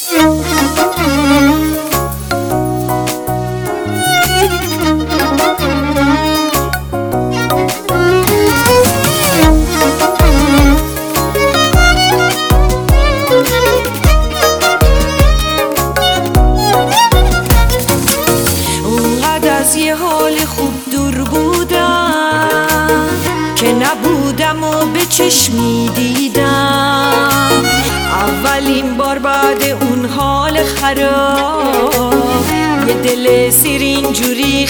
از یه حال خوب دور بودم که نبودم و به چشمی دیدم. اولین بار بعد اون حال خراب یه دل سیر اینجوری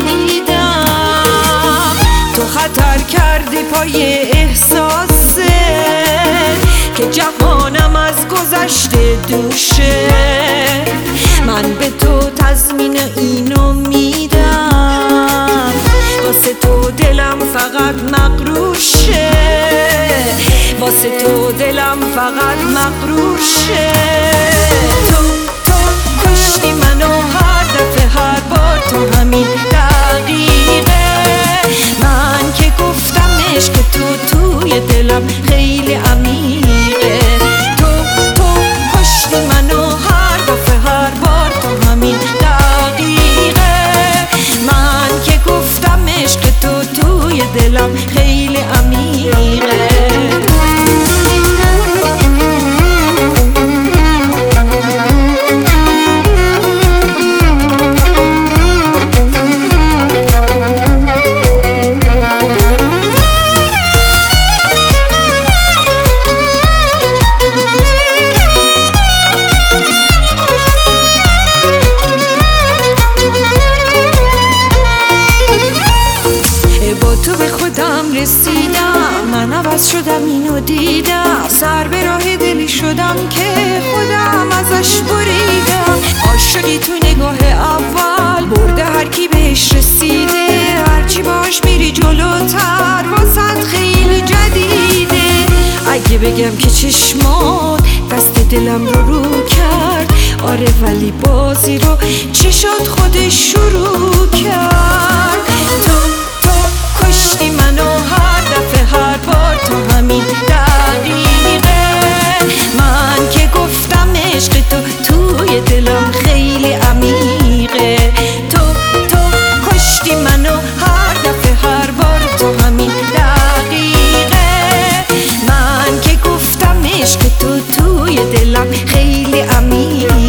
خندیدم. تو خطر کردی پای احساسه که جهانم از گذشته دوشه. من به تو تضمین اینو میدم، واسه تو دلم فقط مغرور شه، واسه تو دلم فقط مغرور شه. تو کشتی منو هر دفعه هر بار تو همین دقیقه. من که گفتم عشق تو توی دلم خیلی عمیقه. تو کشتی منو هر دفعه هر بار تو همین دقیقه. من که گفتم عشق تو توی دلم خیلی عمیقه. تو به خودم رسیدم، من عوض شدم اینو دیدم. سر به راه دلی شدم که خودم ازش بریدم. عاشقی تو نگاه اول برده هر کی بهش رسیده. هرچی باش میری جلوتر واسد خیلی جدیده. اگه بگم که چشمات دست دلم رو کرد، آره ولی بازی رو چشات خودش شروع کرد. تو کشتی منو هر دفعه هر بار تو همین دقیقه. من که گفتم عشق تو توی دلم خیلی عمیقه. تو کشتی منو هر دفعه هر بار تو همین دقیقه. من که گفتم عشق تو توی دلم خیلی عمیقه.